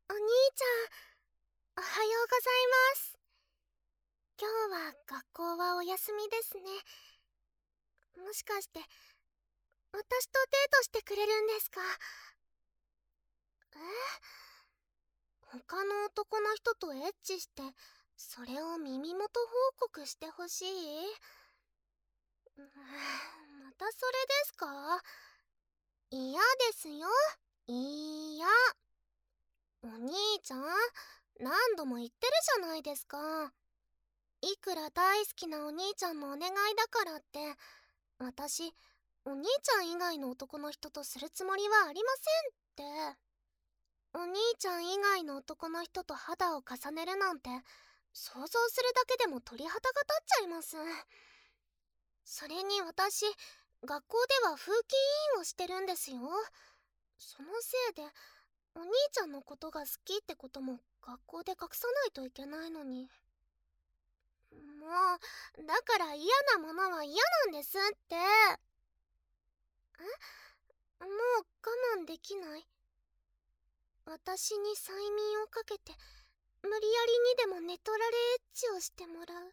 お兄ちゃん、おはようございます。今日は学校はお休みですね。もしかして、私とデートしてくれるんですか？他の男の人とエッチして、それを耳元報告してほしい？またそれですか？嫌ですよ。いや。お兄ちゃん、何度も言ってるじゃないですか。いくら大好きなお兄ちゃんのお願いだからって、私、お兄ちゃん以外の男の人とするつもりはありませんって。お兄ちゃん以外の男の人と肌を重ねるなんて、想像するだけでも鳥肌が立っちゃいます。それに私、学校では風紀委員をしてるんですよ。そのせいで、お兄ちゃんのことが好きってことも学校で隠さないといけないのに。もう、だから嫌なものは嫌なんですって。もう我慢できない？私に催眠をかけて、無理やりにでも寝取られエッチをしてもらう。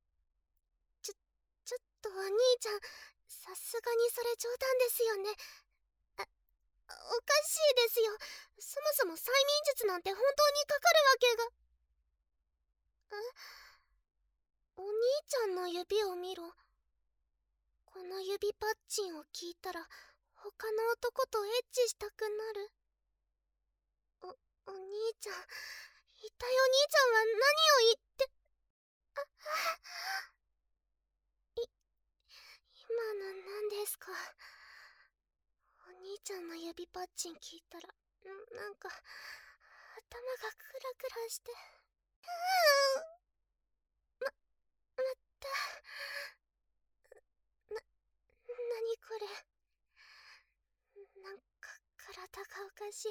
ちょっとお兄ちゃん、さすがにそれ冗談ですよね。おかしいですよ。そもそも催眠術なんて本当にかかるわけが。お兄ちゃんの指を見ろ。この指パッチンを聞いたら、他の男とエッチしたくなる。お兄ちゃん、一体お兄ちゃんは何を言って。今の何ですか？お兄ちゃんの指パッチン聞いたら、なんか、頭がクラクラして。また、なにこれ。なんか、体がおかしい。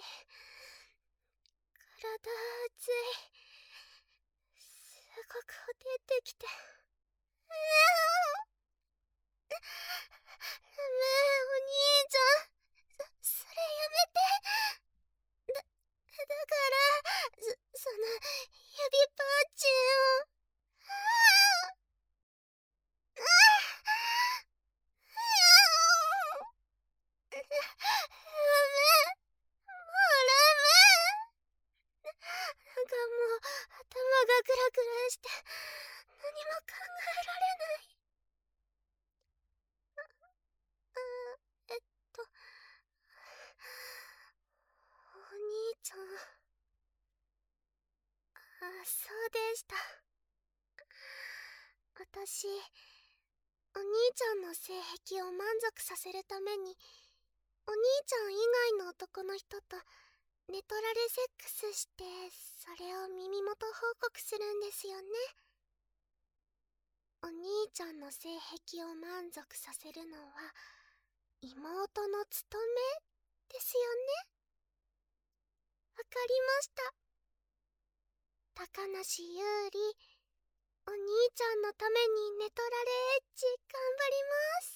体熱い。すごく出てきて。ダメ、お兄ちゃん。それやめて。だから、その、指パッチンを。ダメ、もうダメ。なんかもう、頭がクラクラして、何も考えられない。えっと、お兄ちゃん。そうでした。私、お兄ちゃんの性癖を満足させるために、お兄ちゃん以外の男の人と寝取られセックスして、それを耳元報告するんですよね。お兄ちゃんの性癖を満足させるのは妹の務めですよね。わかりました。高梨優里、お兄ちゃんのために寝取られエッチ頑張ります。